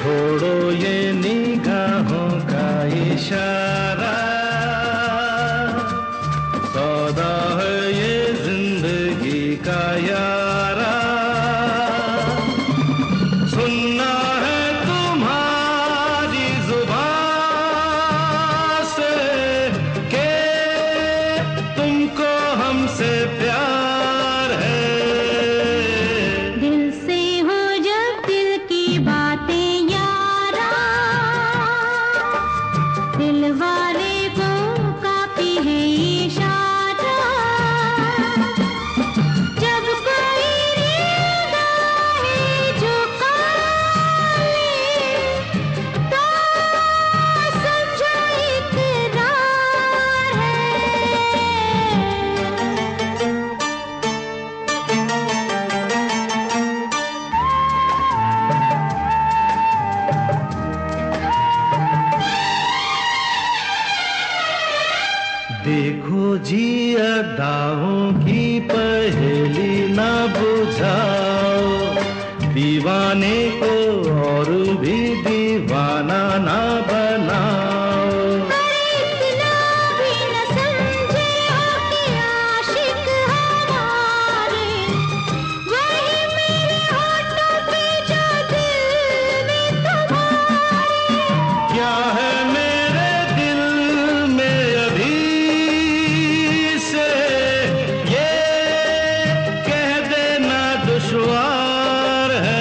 छोड़ो ये निगाहों का इशारा, सौदा है ये जिंदगी का यारा। सुनना है तुम्हारी जुबान से कि तुमको हमसे प्यार है। दिल से हो जब दिल की बातें यारा, दिल वाले को काफी है इशारा। जब कोई निगाहें झुकाए तो समझो इकरार है। देखो जी अदाओं की पहेली ना बुझाओ, दीवाने को और भी दीवाना ना बनाओ। इतना भी न समझे हो कि आशिक हमारे, वही मेरे होठों पे जो दिल में तुम्हारे। क्या है मेरे दिल में अभी से ये कह देना दुश्वार है।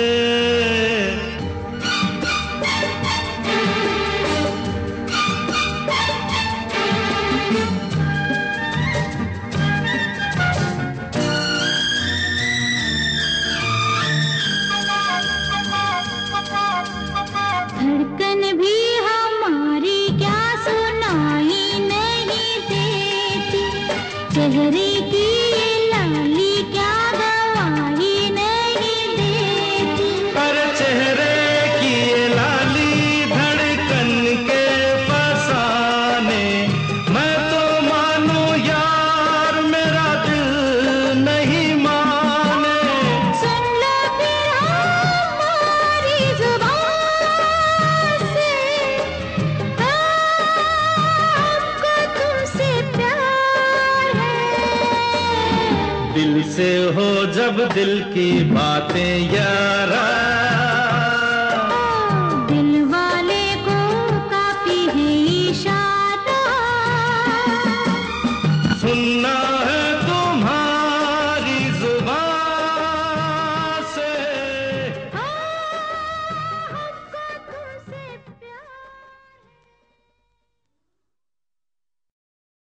धड़कन भी हमारी क्या सुनाई नहीं देती, चेहरे की ये लाली क्या गवाही नहीं देती। पर चेहरे की ये लाली धड़कन के फसाने, मैं तो मानू यार मेरा दिल नहीं माने। सुन लो फिर हमारी जुबान से, हमको तुमसे प्यार है। दिल से हो जब दिल की बातें यारा,